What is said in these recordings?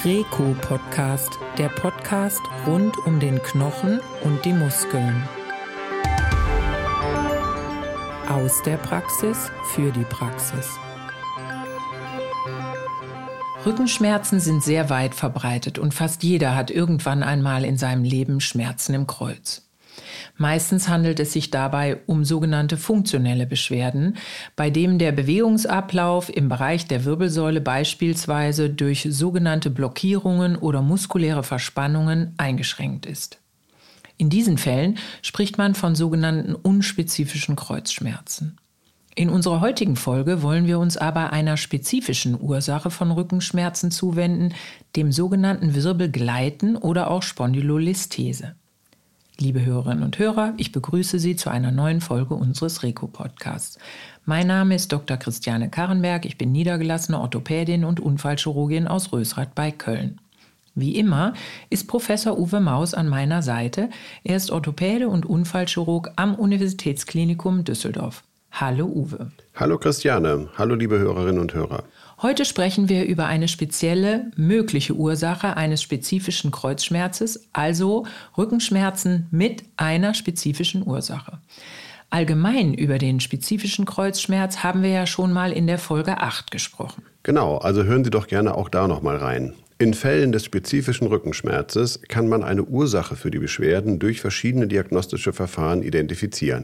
Reco-Podcast, der Podcast rund um den Knochen und die Muskeln. Aus der Praxis für die Praxis. Rückenschmerzen sind sehr weit verbreitet und fast jeder hat irgendwann einmal in seinem Leben Schmerzen im Kreuz. Meistens handelt es sich dabei um sogenannte funktionelle Beschwerden, bei denen der Bewegungsablauf im Bereich der Wirbelsäule beispielsweise durch sogenannte Blockierungen oder muskuläre Verspannungen eingeschränkt ist. In diesen Fällen spricht man von sogenannten unspezifischen Kreuzschmerzen. In unserer heutigen Folge wollen wir uns aber einer spezifischen Ursache von Rückenschmerzen zuwenden, dem sogenannten Wirbelgleiten oder auch Spondylolisthese. Liebe Hörerinnen und Hörer, ich begrüße Sie zu einer neuen Folge unseres Reco-Podcasts. Mein Name ist Dr. Christiane Karrenberg, ich bin niedergelassene Orthopädin und Unfallchirurgin aus Rösrath bei Köln. Wie immer ist Professor Uwe Maus an meiner Seite. Er ist Orthopäde und Unfallchirurg am Universitätsklinikum Düsseldorf. Hallo Uwe. Hallo Christiane, hallo liebe Hörerinnen und Hörer. Heute sprechen wir über eine spezielle mögliche Ursache eines spezifischen Kreuzschmerzes, also Rückenschmerzen mit einer spezifischen Ursache. Allgemein über den spezifischen Kreuzschmerz haben wir ja schon mal in der Folge 8 gesprochen. Genau, also hören Sie doch gerne auch da noch mal rein. In Fällen des spezifischen Rückenschmerzes kann man eine Ursache für die Beschwerden durch verschiedene diagnostische Verfahren identifizieren.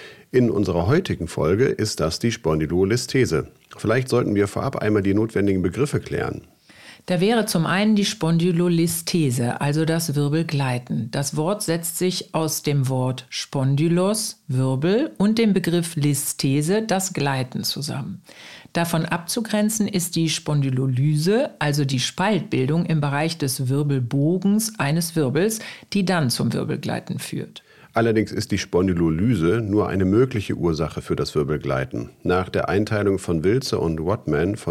In unserer heutigen Folge ist das die Spondylolisthese. Vielleicht sollten wir vorab einmal die notwendigen Begriffe klären. Da wäre zum einen die Spondylolisthese, also das Wirbelgleiten. Das Wort setzt sich aus dem Wort Spondylos, Wirbel, und dem Begriff Listhese, das Gleiten, zusammen. Davon abzugrenzen ist die Spondylolyse, also die Spaltbildung im Bereich des Wirbelbogens eines Wirbels, die dann zum Wirbelgleiten führt. Allerdings ist die Spondylolyse nur eine mögliche Ursache für das Wirbelgleiten. Nach der Einteilung von Wilze und Whatman von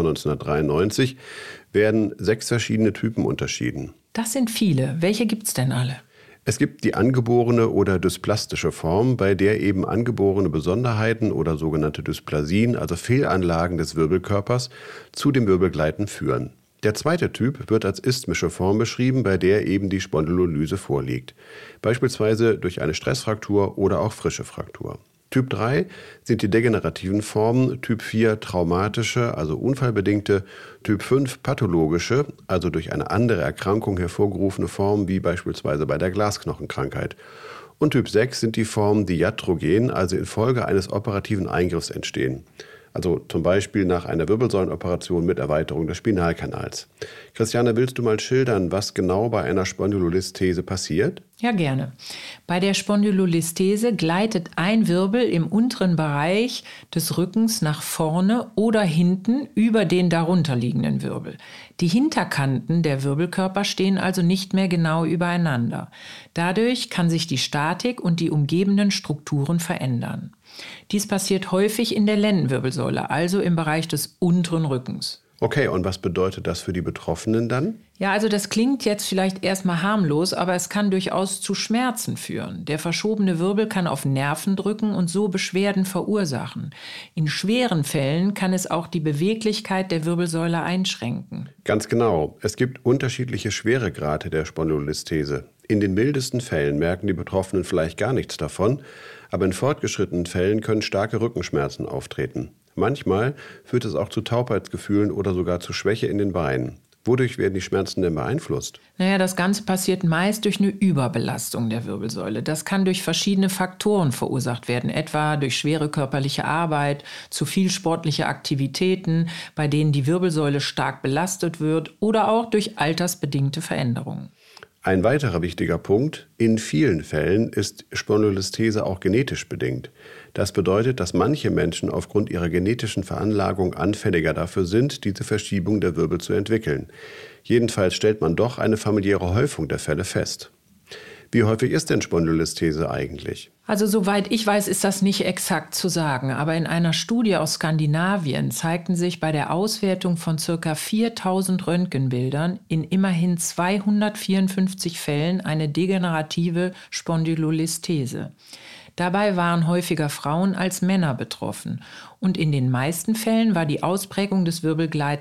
1993 werden 6 verschiedene Typen unterschieden. Das sind viele. Welche gibt's denn alle? Es gibt die angeborene oder dysplastische Form, bei der eben angeborene Besonderheiten oder sogenannte Dysplasien, also Fehlanlagen des Wirbelkörpers, zu dem Wirbelgleiten führen. Der zweite Typ wird als isthmische Form beschrieben, bei der eben die Spondylolyse vorliegt, beispielsweise durch eine Stressfraktur oder auch frische Fraktur. Typ 3 sind die degenerativen Formen, Typ 4 traumatische, also unfallbedingte, Typ 5 pathologische, also durch eine andere Erkrankung hervorgerufene Formen, wie beispielsweise bei der Glasknochenkrankheit. Und Typ 6 sind die Formen, die iatrogen, also infolge eines operativen Eingriffs entstehen. Also zum Beispiel nach einer Wirbelsäulenoperation mit Erweiterung des Spinalkanals. Christiane, willst du mal schildern, was genau bei einer Spondylolisthese passiert? Ja, gerne. Bei der Spondylolisthese gleitet ein Wirbel im unteren Bereich des Rückens nach vorne oder hinten über den darunterliegenden Wirbel. Die Hinterkanten der Wirbelkörper stehen also nicht mehr genau übereinander. Dadurch kann sich die Statik und die umgebenden Strukturen verändern. Dies passiert häufig in der Lendenwirbelsäule, also im Bereich des unteren Rückens. Okay, und was bedeutet das für die Betroffenen dann? Ja, also das klingt jetzt vielleicht erstmal harmlos, aber es kann durchaus zu Schmerzen führen. Der verschobene Wirbel kann auf Nerven drücken und so Beschwerden verursachen. In schweren Fällen kann es auch die Beweglichkeit der Wirbelsäule einschränken. Ganz genau. Es gibt unterschiedliche Schweregrade der Spondylolisthese. In den mildesten Fällen merken die Betroffenen vielleicht gar nichts davon, aber in fortgeschrittenen Fällen können starke Rückenschmerzen auftreten. Manchmal führt es auch zu Taubheitsgefühlen oder sogar zu Schwäche in den Beinen. Wodurch werden die Schmerzen denn beeinflusst? Naja, das Ganze passiert meist durch eine Überbelastung der Wirbelsäule. Das kann durch verschiedene Faktoren verursacht werden, etwa durch schwere körperliche Arbeit, zu viel sportliche Aktivitäten, bei denen die Wirbelsäule stark belastet wird, oder auch durch altersbedingte Veränderungen. Ein weiterer wichtiger Punkt: In vielen Fällen ist Spondylolisthese auch genetisch bedingt. Das bedeutet, dass manche Menschen aufgrund ihrer genetischen Veranlagung anfälliger dafür sind, diese Verschiebung der Wirbel zu entwickeln. Jedenfalls stellt man doch eine familiäre Häufung der Fälle fest. Wie häufig ist denn Spondylolisthese eigentlich? Also soweit ich weiß, ist das nicht exakt zu sagen. Aber in einer Studie aus Skandinavien zeigten sich bei der Auswertung von ca. 4000 Röntgenbildern in immerhin 254 Fällen eine degenerative Spondylolisthese. Dabei waren häufiger Frauen als Männer betroffen. Und in den meisten Fällen war die Ausprägung des Wirbelgleitens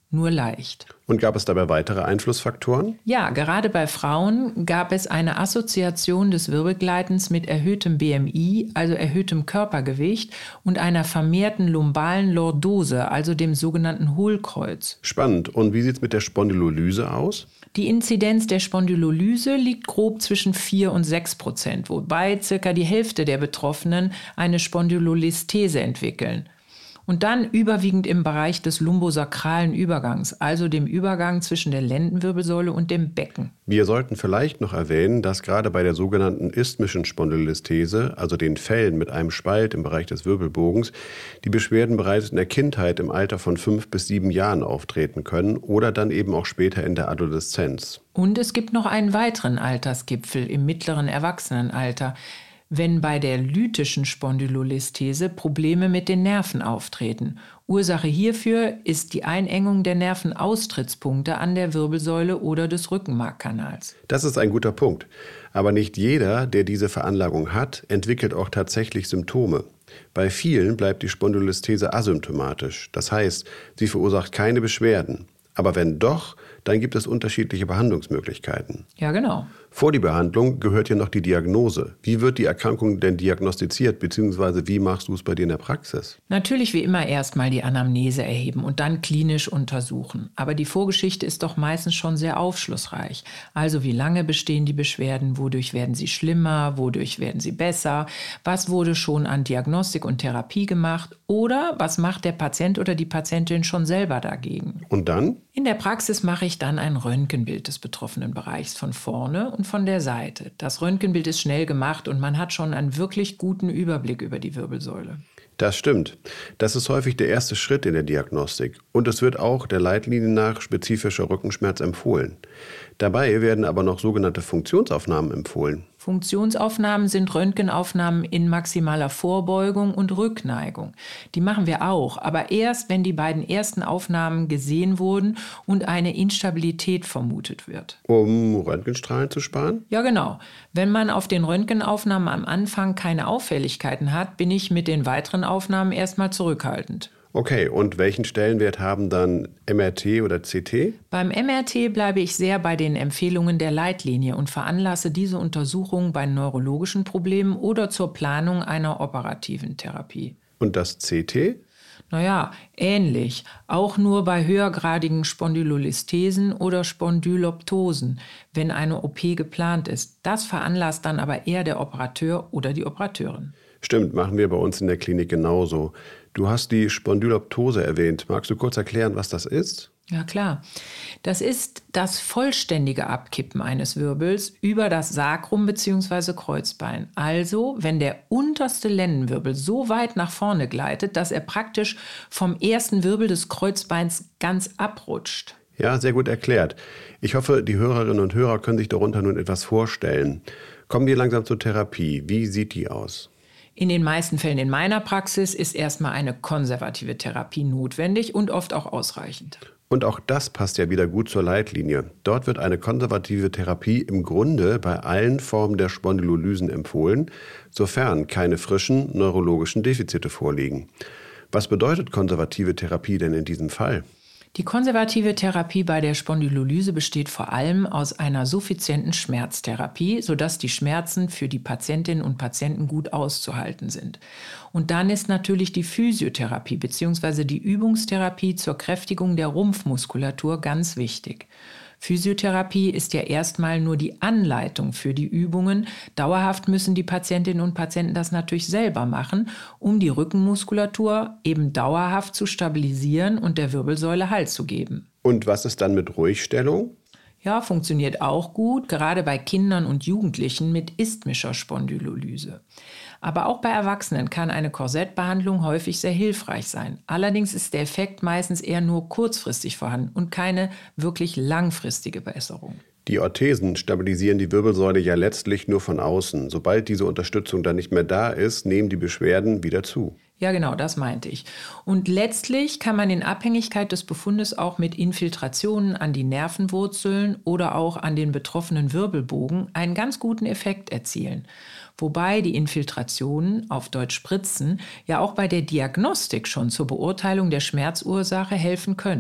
nur leicht. Und gab es dabei weitere Einflussfaktoren? Ja, gerade bei Frauen gab es eine Assoziation des Wirbelgleitens mit erhöhtem BMI, also erhöhtem Körpergewicht, und einer vermehrten lumbalen Lordose, also dem sogenannten Hohlkreuz. Spannend. Und wie sieht es mit der Spondylolyse aus? Die Inzidenz der Spondylolyse liegt grob zwischen 4 und 6%, wobei circa die Hälfte der Betroffenen eine Spondylolistese entwickeln. Und dann überwiegend im Bereich des lumbosakralen Übergangs, also dem Übergang zwischen der Lendenwirbelsäule und dem Becken. Wir sollten vielleicht noch erwähnen, dass gerade bei der sogenannten isthmischen Spondylolistese, also den Fällen mit einem Spalt im Bereich des Wirbelbogens, die Beschwerden bereits in der Kindheit im Alter von 5 bis 7 Jahren auftreten können oder dann eben auch später in der Adoleszenz. Und es gibt noch einen weiteren Altersgipfel im mittleren Erwachsenenalter, wenn bei der lytischen Spondylolistese Probleme mit den Nerven auftreten. Ursache hierfür ist die Einengung der Nervenaustrittspunkte an der Wirbelsäule oder des Rückenmarkkanals. Das ist ein guter Punkt. Aber nicht jeder, der diese Veranlagung hat, entwickelt auch tatsächlich Symptome. Bei vielen bleibt die Spondylolistese asymptomatisch. Das heißt, sie verursacht keine Beschwerden. Aber wenn doch, dann gibt es unterschiedliche Behandlungsmöglichkeiten. Ja, genau. Vor die Behandlung gehört ja noch die Diagnose. Wie wird die Erkrankung denn diagnostiziert, beziehungsweise wie machst du es bei dir in der Praxis? Natürlich wie immer erstmal die Anamnese erheben und dann klinisch untersuchen. Aber die Vorgeschichte ist doch meistens schon sehr aufschlussreich. Also wie lange bestehen die Beschwerden, wodurch werden sie schlimmer, wodurch werden sie besser, was wurde schon an Diagnostik und Therapie gemacht oder was macht der Patient oder die Patientin schon selber dagegen. Und dann? In der Praxis mache ich dann ein Röntgenbild des betroffenen Bereichs von vorne und von der Seite. Das Röntgenbild ist schnell gemacht und man hat schon einen wirklich guten Überblick über die Wirbelsäule. Das stimmt. Das ist häufig der erste Schritt in der Diagnostik. Und es wird auch der Leitlinie nach spezifischer Rückenschmerz empfohlen. Dabei werden aber noch sogenannte Funktionsaufnahmen empfohlen. Funktionsaufnahmen sind Röntgenaufnahmen in maximaler Vorbeugung und Rückneigung. Die machen wir auch, aber erst, wenn die beiden ersten Aufnahmen gesehen wurden und eine Instabilität vermutet wird. Um Röntgenstrahlen zu sparen? Ja, genau. Wenn man auf den Röntgenaufnahmen am Anfang keine Auffälligkeiten hat, bin ich mit den weiteren Aufnahmen erstmal zurückhaltend. Okay, und welchen Stellenwert haben dann MRT oder CT? Beim MRT bleibe ich sehr bei den Empfehlungen der Leitlinie und veranlasse diese Untersuchung bei neurologischen Problemen oder zur Planung einer operativen Therapie. Und das CT? Naja, ähnlich. Auch nur bei höhergradigen Spondylolistesen oder Spondyloptosen, wenn eine OP geplant ist. Das veranlasst dann aber eher der Operateur oder die Operateurin. Stimmt, machen wir bei uns in der Klinik genauso. Du hast die Spondyloptose erwähnt. Magst du kurz erklären, was das ist? Ja, klar. Das ist das vollständige Abkippen eines Wirbels über das Sacrum bzw. Kreuzbein. Also, wenn der unterste Lendenwirbel so weit nach vorne gleitet, dass er praktisch vom ersten Wirbel des Kreuzbeins ganz abrutscht. Ja, sehr gut erklärt. Ich hoffe, die Hörerinnen und Hörer können sich darunter nun etwas vorstellen. Kommen wir langsam zur Therapie. Wie sieht die aus? In den meisten Fällen in meiner Praxis ist erstmal eine konservative Therapie notwendig und oft auch ausreichend. Und auch das passt ja wieder gut zur Leitlinie. Dort wird eine konservative Therapie im Grunde bei allen Formen der Spondylolysen empfohlen, sofern keine frischen neurologischen Defizite vorliegen. Was bedeutet konservative Therapie denn in diesem Fall? Die konservative Therapie bei der Spondylolyse besteht vor allem aus einer suffizienten Schmerztherapie, sodass die Schmerzen für die Patientinnen und Patienten gut auszuhalten sind. Und dann ist natürlich die Physiotherapie bzw. die Übungstherapie zur Kräftigung der Rumpfmuskulatur ganz wichtig. Physiotherapie ist ja erstmal nur die Anleitung für die Übungen. Dauerhaft müssen die Patientinnen und Patienten das natürlich selber machen, um die Rückenmuskulatur eben dauerhaft zu stabilisieren und der Wirbelsäule Halt zu geben. Und was ist dann mit Ruhigstellung? Ja, funktioniert auch gut, gerade bei Kindern und Jugendlichen mit isthmischer Spondylolyse. Aber auch bei Erwachsenen kann eine Korsettbehandlung häufig sehr hilfreich sein. Allerdings ist der Effekt meistens eher nur kurzfristig vorhanden und keine wirklich langfristige Besserung. Die Orthesen stabilisieren die Wirbelsäule ja letztlich nur von außen. Sobald diese Unterstützung dann nicht mehr da ist, nehmen die Beschwerden wieder zu. Ja, genau, das meinte ich. Und letztlich kann man in Abhängigkeit des Befundes auch mit Infiltrationen an die Nervenwurzeln oder auch an den betroffenen Wirbelbogen einen ganz guten Effekt erzielen. Wobei die Infiltrationen, auf Deutsch Spritzen, ja auch bei der Diagnostik schon zur Beurteilung der Schmerzursache helfen können.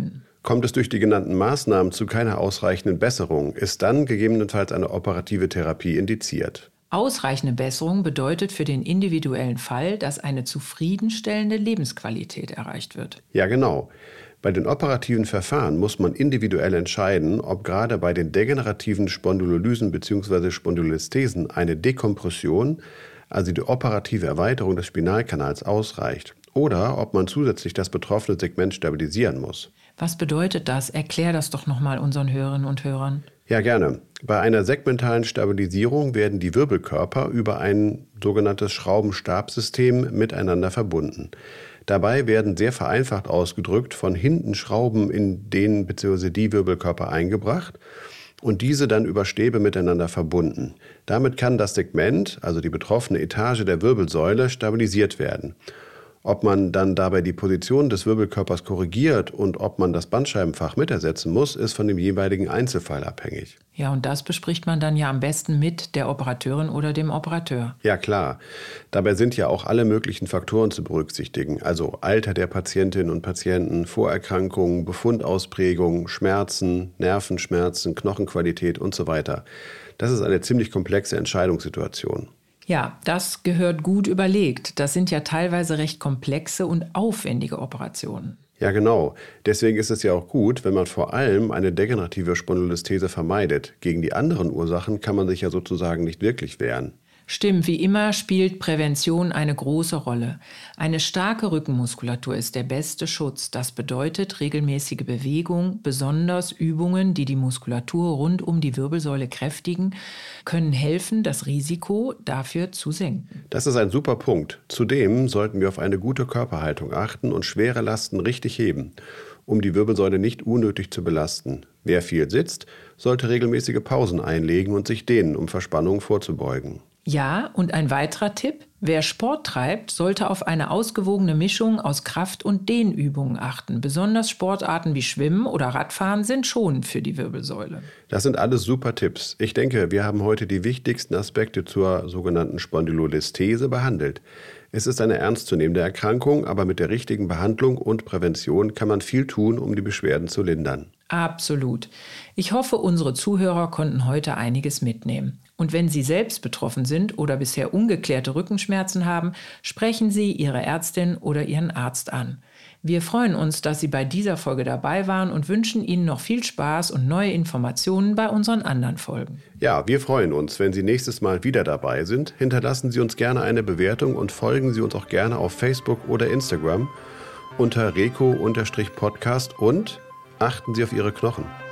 Kommt es durch die genannten Maßnahmen zu keiner ausreichenden Besserung, ist dann gegebenenfalls eine operative Therapie indiziert. Ausreichende Besserung bedeutet für den individuellen Fall, dass eine zufriedenstellende Lebensqualität erreicht wird. Ja, genau. Bei den operativen Verfahren muss man individuell entscheiden, ob gerade bei den degenerativen Spondylolysen bzw. Spondylolisthesen eine Dekompression, also die operative Erweiterung des Spinalkanals, ausreicht oder ob man zusätzlich das betroffene Segment stabilisieren muss. Was bedeutet das? Erklär das doch nochmal unseren Hörerinnen und Hörern. Ja, gerne. Bei einer segmentalen Stabilisierung werden die Wirbelkörper über ein sogenanntes Schraubenstabsystem miteinander verbunden. Dabei werden sehr vereinfacht ausgedrückt von hinten Schrauben in den bzw. die Wirbelkörper eingebracht und diese dann über Stäbe miteinander verbunden. Damit kann das Segment, also die betroffene Etage der Wirbelsäule, stabilisiert werden. Ob man dann dabei die Position des Wirbelkörpers korrigiert und ob man das Bandscheibenfach mitersetzen muss, ist von dem jeweiligen Einzelfall abhängig. Ja, und das bespricht man dann ja am besten mit der Operateurin oder dem Operateur. Ja, klar. Dabei sind ja auch alle möglichen Faktoren zu berücksichtigen, also Alter der Patientinnen und Patienten, Vorerkrankungen, Befundausprägungen, Schmerzen, Nervenschmerzen, Knochenqualität und so weiter. Das ist eine ziemlich komplexe Entscheidungssituation. Ja, das gehört gut überlegt. Das sind ja teilweise recht komplexe und aufwendige Operationen. Ja, genau. Deswegen ist es ja auch gut, wenn man vor allem eine degenerative Spondylolisthese vermeidet. Gegen die anderen Ursachen kann man sich ja sozusagen nicht wirklich wehren. Stimmt, wie immer spielt Prävention eine große Rolle. Eine starke Rückenmuskulatur ist der beste Schutz. Das bedeutet regelmäßige Bewegung, besonders Übungen, die die Muskulatur rund um die Wirbelsäule kräftigen, können helfen, das Risiko dafür zu senken. Das ist ein super Punkt. Zudem sollten wir auf eine gute Körperhaltung achten und schwere Lasten richtig heben, um die Wirbelsäule nicht unnötig zu belasten. Wer viel sitzt, sollte regelmäßige Pausen einlegen und sich dehnen, um Verspannungen vorzubeugen. Ja, und ein weiterer Tipp: Wer Sport treibt, sollte auf eine ausgewogene Mischung aus Kraft- und Dehnübungen achten. Besonders Sportarten wie Schwimmen oder Radfahren sind schonend für die Wirbelsäule. Das sind alles super Tipps. Ich denke, wir haben heute die wichtigsten Aspekte zur sogenannten Spondylolisthese behandelt. Es ist eine ernstzunehmende Erkrankung, aber mit der richtigen Behandlung und Prävention kann man viel tun, um die Beschwerden zu lindern. Absolut. Ich hoffe, unsere Zuhörer konnten heute einiges mitnehmen. Und wenn Sie selbst betroffen sind oder bisher ungeklärte Rückenschmerzen haben, sprechen Sie Ihre Ärztin oder Ihren Arzt an. Wir freuen uns, dass Sie bei dieser Folge dabei waren und wünschen Ihnen noch viel Spaß und neue Informationen bei unseren anderen Folgen. Ja, wir freuen uns, wenn Sie nächstes Mal wieder dabei sind. Hinterlassen Sie uns gerne eine Bewertung und folgen Sie uns auch gerne auf Facebook oder Instagram unter reco_podcast und achten Sie auf Ihre Knochen.